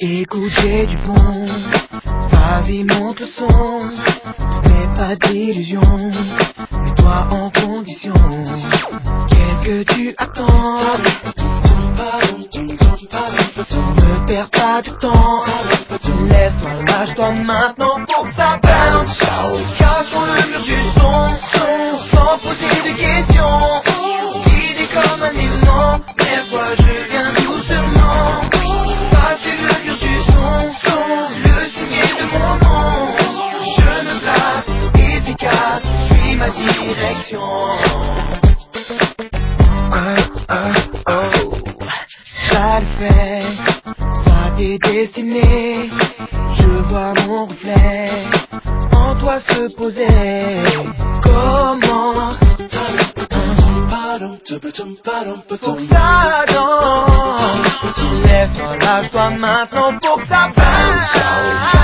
Écoute, j'ai du bon, vas-y monte le son. N'aie pas d'illusion, mets-toi en condition. Qu'est-ce que tu attends? Ne perds pas de temps, lève-toi, lâche-toi maintenant pour que ça bounce. Cassons le mur du son, sans poser de questions. Guidé comme un aimant, lève-toi, je viens doucement. Passer le mur du son, le signer de mon nom. Je me place, efficace, suis ma direction. Ça le fait, ça t'est destiné. Je vois mon reflet en toi se poser. Commence, pour que ça danse. Lève-toi, lâche-toi maintenant pour que ça bounce.